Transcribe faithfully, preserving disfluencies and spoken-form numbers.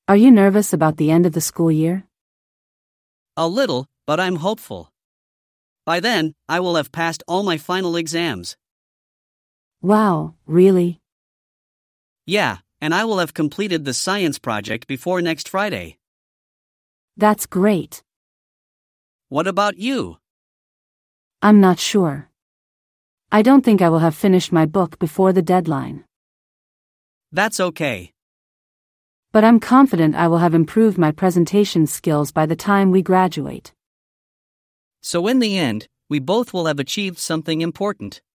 Are you nervous about the end of the school year? A little, but I'm hopeful. By then, I will have passed all my final exams. Wow, really? Yeah, and I will have completed the science project before next Friday. That's great. What about you? I'm not sure. I don't think I will have finished my book before the deadline. That's okay. But I'm confident I will have improved my presentation skills by the time we graduate. So in the end, we both will have achieved something important.